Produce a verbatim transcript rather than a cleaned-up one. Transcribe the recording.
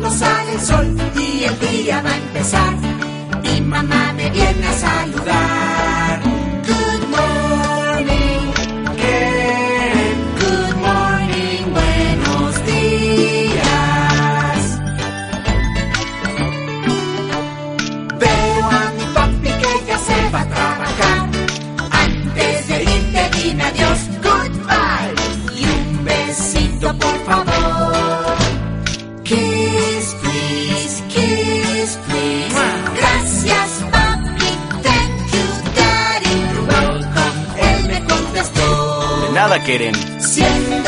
cuando sale el sol y el día va a empezar. Mi mamá me viene a saludar. Good morning, Karen. Good morning, buenos días. Veo a mi papi que ya se va a trabajar. Antes de irte dime adiós, goodbye. Y un besito por favor. Kiss, please, kiss, please. Gracias, papi, thank you, daddy. You're welcome, él me contestó. De nada, Keren. Siempre